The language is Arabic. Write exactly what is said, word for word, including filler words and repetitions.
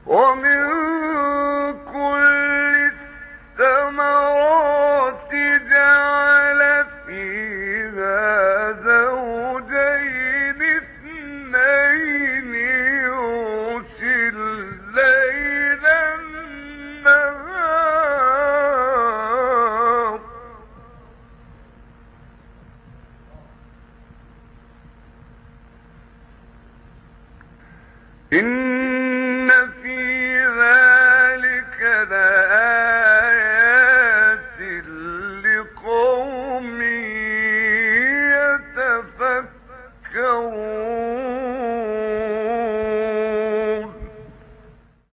ومن كل الثمرات جعل فيها زوجين اثنين يغشي الليل النهار إن